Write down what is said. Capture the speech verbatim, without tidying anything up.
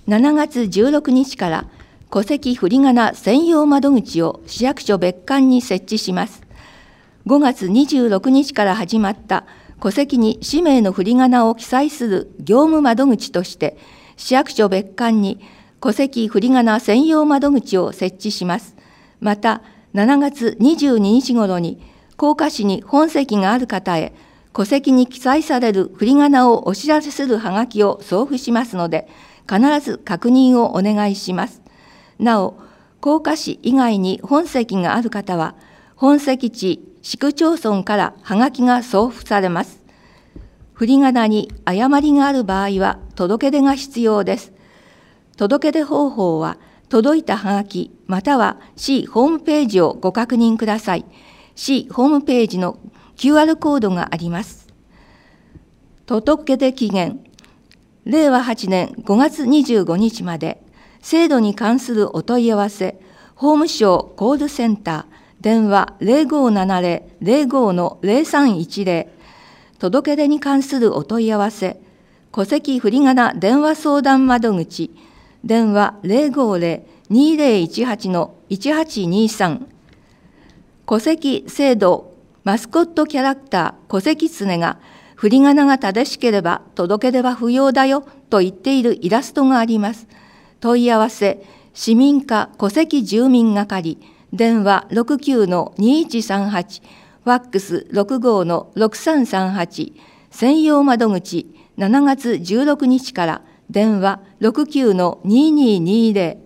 しちがつじゅうろくにちから戸籍振り仮名専用窓口を市役所別館に設置します。ごがつにじゅうろくにちから始まった戸籍に氏名の振り仮名を記載する業務窓口として、市役所別館に戸籍振り仮名専用窓口を設置します。また、しちがつにじゅうににちごろに、甲賀市に本籍がある方へ、戸籍に記載される振り仮名をお知らせするはがきを送付しますので、必ず確認をお願いします。なお、甲賀市以外に本籍がある方は、本籍地、市区町村からはがきが送付されます。振り仮名に誤りがある場合は届け出が必要です。届け出方法は、届いたはがきまたは市ホームページをご確認ください。市ホームページの キューアール コードがあります。届け出期限、れいわはちねんごがつにじゅうごにちまで、制度に関するお問い合わせ、法務省コールセンター、電話 ゼロごーななゼロ ゼロごー ゼロさんいちゼロ、届け出に関するお問い合わせ、戸籍振り仮名電話相談窓口、電話 ゼロごーゼロ にゼロいちはち いちはちにさん、戸籍制度マスコットキャラクター戸籍常が振り仮名が正しければ届け出は不要だよと言っているイラストがあります。問い合わせ、市民課戸籍住民係、電話 ろくきゅうのにいちさんはち、ファックス ろくごのろくさんさんはち、専用窓口しちがつじゅうろくにちから電話 ろくきゅうのにいににゼロ